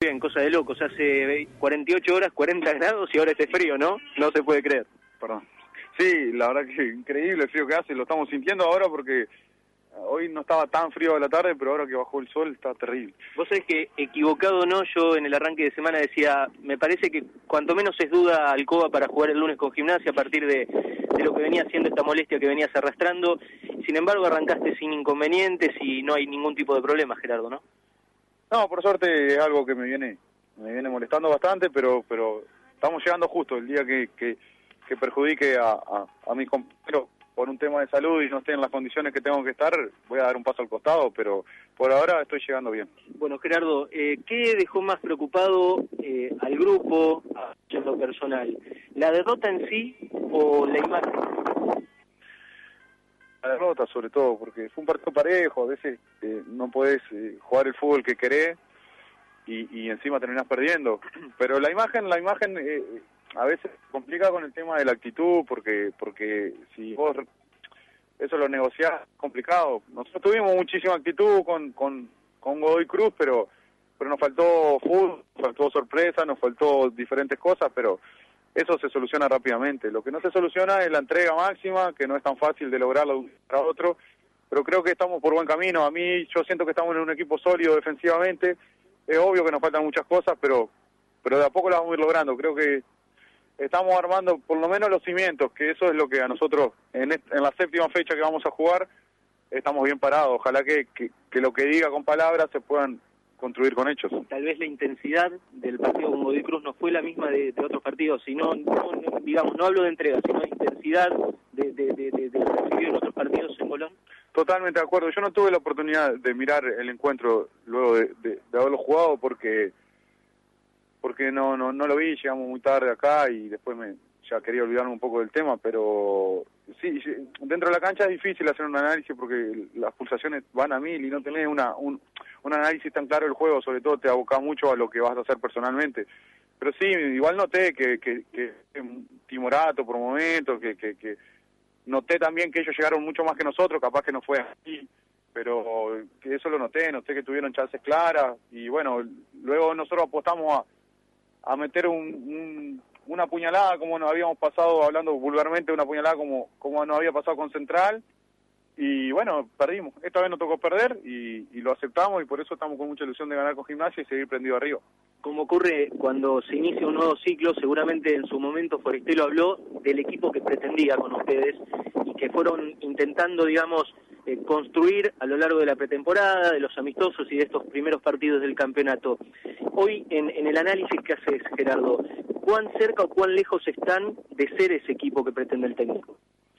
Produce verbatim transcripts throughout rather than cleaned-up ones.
bien, cosa de locos. Hace cuarenta y ocho horas, cuarenta grados y ahora este frío, ¿no? No se puede creer. Perdón. Sí, la verdad que increíble el frío que hace, lo estamos sintiendo ahora porque hoy no estaba tan frío de la tarde, pero ahora que bajó el sol está terrible. Vos sabés que, equivocado o no, yo en el arranque de semana decía, me parece que cuanto menos es duda Alcoba para jugar el lunes con Gimnasia a partir de, de lo que venía haciendo esta molestia que venías arrastrando. Sin embargo, arrancaste sin inconvenientes y no hay ningún tipo de problema, Gerardo, ¿no? No, por suerte es algo que me viene me viene molestando bastante, pero pero estamos llegando justo el día que, que, que perjudique a, a, a mis compañeros por un tema de salud y no esté en las condiciones que tengo que estar, voy a dar un paso al costado, pero por ahora estoy llegando bien. Bueno, Gerardo, eh, ¿qué dejó más preocupado eh, al grupo, a lo personal? ¿La derrota en sí o la imagen? La derrota sobre todo, porque fue un partido parejo, a veces eh, no podés eh, jugar el fútbol que querés y, y encima terminás perdiendo, pero la imagen, la imagen eh, a veces complica con el tema de la actitud, porque porque si vos eso lo negociás, es complicado. Nosotros tuvimos muchísima actitud con, con, con Godoy Cruz, pero pero nos faltó fútbol, nos faltó sorpresa, nos faltó diferentes cosas, pero eso se soluciona rápidamente. Lo que no se soluciona es la entrega máxima, que no es tan fácil de lograrlo para otro, pero creo que estamos por buen camino. A mí, yo siento que estamos en un equipo sólido defensivamente. Es obvio que nos faltan muchas cosas, pero pero de a poco las vamos a ir logrando. Creo que estamos armando por lo menos los cimientos, que eso es lo que a nosotros, en, est- en la séptima fecha que vamos a jugar, estamos bien parados. Ojalá que, que, que lo que diga con palabras se puedan construir con hechos. Tal vez la intensidad del partido con Godoy Cruz no fue la misma de, de otros partidos, sino, no, no, digamos, no hablo de entrega, sino de intensidad de, de, de, de, de lo que se vio en otros partidos en Colón. Totalmente de acuerdo. Yo no tuve la oportunidad de mirar el encuentro luego de, de, de haberlo jugado porque porque no no no lo vi, llegamos muy tarde acá y después me ya quería olvidarme un poco del tema, pero sí, sí, dentro de la cancha es difícil hacer un análisis porque las pulsaciones van a mil y no tenés una un, un análisis tan claro del juego, sobre todo te abocás mucho a lo que vas a hacer personalmente. Pero sí, igual noté que, que, que timorato por momentos, que, que, que noté también que ellos llegaron mucho más que nosotros, capaz que no fue así, pero que eso lo noté, noté que tuvieron chances claras y bueno, luego nosotros apostamos a a meter un, un, una puñalada como nos habíamos pasado, hablando vulgarmente, una puñalada como, como nos había pasado con Central, y bueno, perdimos. Esta vez nos tocó perder y, y lo aceptamos y por eso estamos con mucha ilusión de ganar con Gimnasia y seguir prendido arriba. Como ocurre cuando se inicia un nuevo ciclo, seguramente en su momento Forestelo habló del equipo que pretendía con ustedes y que fueron intentando, digamos, eh, construir a lo largo de la pretemporada, de los amistosos y de estos primeros partidos del campeonato. Hoy, en, en el análisis que haces, Gerardo, ¿cuán cerca o cuán lejos están de ser ese equipo que pretende el técnico?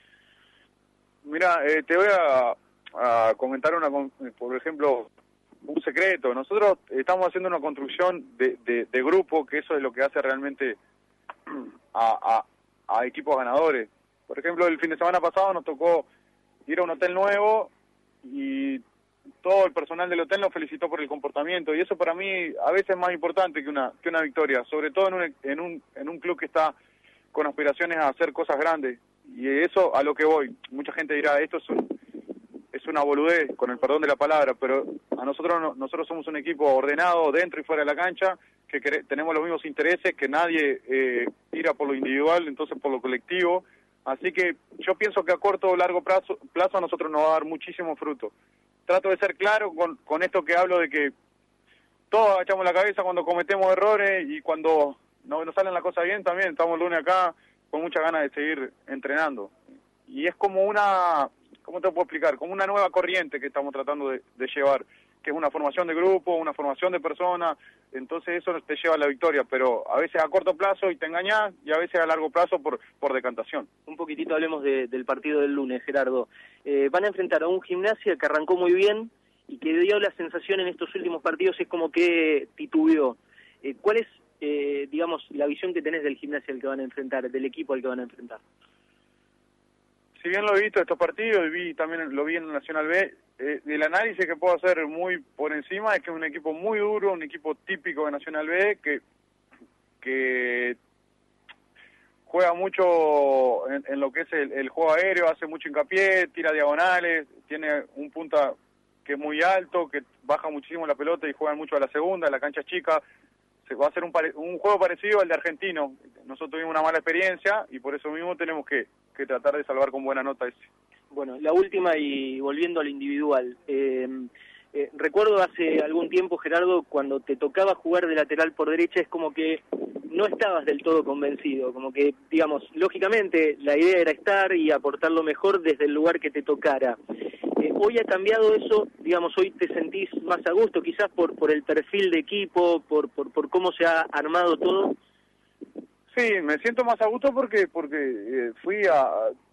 Mira, eh, te voy a, a comentar una, por ejemplo, un secreto. Nosotros estamos haciendo una construcción de, de, de grupo, que eso es lo que hace realmente a, a, a equipos ganadores. Por ejemplo, el fin de semana pasado nos tocó ir a un hotel nuevo y todo el personal del hotel nos felicitó por el comportamiento y eso para mí a veces es más importante que una que una victoria, sobre todo en un en un en un club que está con aspiraciones a hacer cosas grandes y eso a lo que voy. Mucha gente dirá, esto es un es una boludez, con el perdón de la palabra, pero a nosotros nosotros somos un equipo ordenado dentro y fuera de la cancha, que quere, tenemos los mismos intereses, que nadie eh, tira por lo individual, entonces por lo colectivo. Así que yo pienso que a corto o largo plazo, plazo a nosotros nos va a dar muchísimo fruto. Trato de ser claro con, con esto que hablo de que todos agachamos la cabeza cuando cometemos errores y cuando no nos salen las cosas bien también. Estamos el lunes acá con muchas ganas de seguir entrenando. Y es como una, ¿cómo te puedo explicar? Como una nueva corriente que estamos tratando de, de llevar, que es una formación de grupo, una formación de personas, entonces eso te lleva a la victoria, pero a veces a corto plazo y te engañás, y a veces a largo plazo por por decantación. Un poquitito hablemos de, del partido del lunes, Gerardo. Eh, van a enfrentar a un Gimnasia que arrancó muy bien y que dio la sensación en estos últimos partidos es como que titubeó. Eh, ¿Cuál es, eh, digamos, la visión que tenés del Gimnasia al que van a enfrentar, del equipo al que van a enfrentar? Si bien lo he visto estos partidos y vi también lo vi en Nacional B, eh, el análisis que puedo hacer muy por encima es que es un equipo muy duro, un equipo típico de Nacional B que que juega mucho en, en lo que es el, el juego aéreo, hace mucho hincapié, tira diagonales, tiene un punta que es muy alto, que baja muchísimo la pelota y juega mucho a la segunda, la cancha chica, se va a ser un, pare, un juego parecido al de Argentino. Nosotros tuvimos una mala experiencia y por eso mismo tenemos que, que tratar de salvar con buena nota ese. Bueno, la última y volviendo al individual. Eh, eh, recuerdo hace algún tiempo, Gerardo, cuando te tocaba jugar de lateral por derecha, es como que no estabas del todo convencido, como que, digamos, lógicamente la idea era estar y aportar lo mejor desde el lugar que te tocara. Eh, hoy ha cambiado eso, digamos, hoy te sentís más a gusto, quizás por por el perfil de equipo, por por, por cómo se ha armado todo. Sí, me siento más a gusto porque porque eh, fui a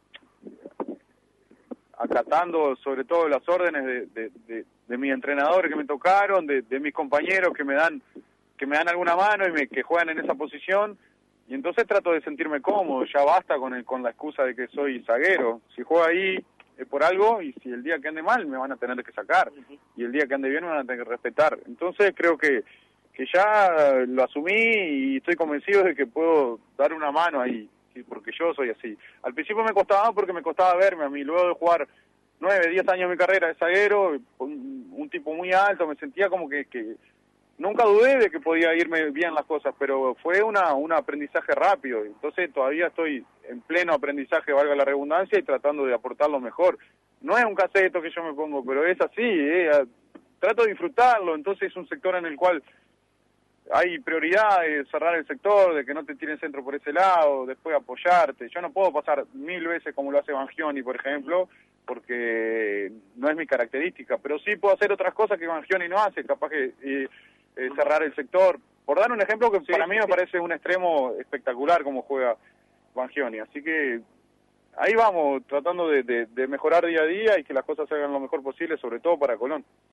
acatando sobre todo las órdenes de, de, de, de mis entrenadores que me tocaron, de, de mis compañeros que me dan que me dan alguna mano y me, que juegan en esa posición, y entonces trato de sentirme cómodo. Ya basta con el, con la excusa de que soy zaguero. Si juego ahí es por algo, y si el día que ande mal me van a tener que sacar, y el día que ande bien me van a tener que respetar. Entonces creo que que ya lo asumí y estoy convencido de que puedo dar una mano ahí, porque yo soy así. Al principio me costaba porque me costaba verme a mí, luego de jugar nueve, diez años de mi carrera de zaguero, un, un tipo muy alto, me sentía como que, que nunca dudé de que podía irme bien las cosas, pero fue una un aprendizaje rápido, entonces todavía estoy en pleno aprendizaje, valga la redundancia, y tratando de aportar lo mejor. No es un caseto que yo me pongo, pero es así, eh, trato de disfrutarlo, entonces es un sector en el cual hay prioridad de cerrar el sector, de que no te tiren centro por ese lado, después apoyarte. Yo no puedo pasar mil veces como lo hace Bangioni, por ejemplo, porque no es mi característica, pero sí puedo hacer otras cosas que Bangioni no hace, capaz que eh, eh, cerrar el sector. Por dar un ejemplo que sí, para mí me parece un extremo espectacular como juega Bangioni, así que ahí vamos, tratando de, de, de mejorar día a día y que las cosas se hagan lo mejor posible, sobre todo para Colón.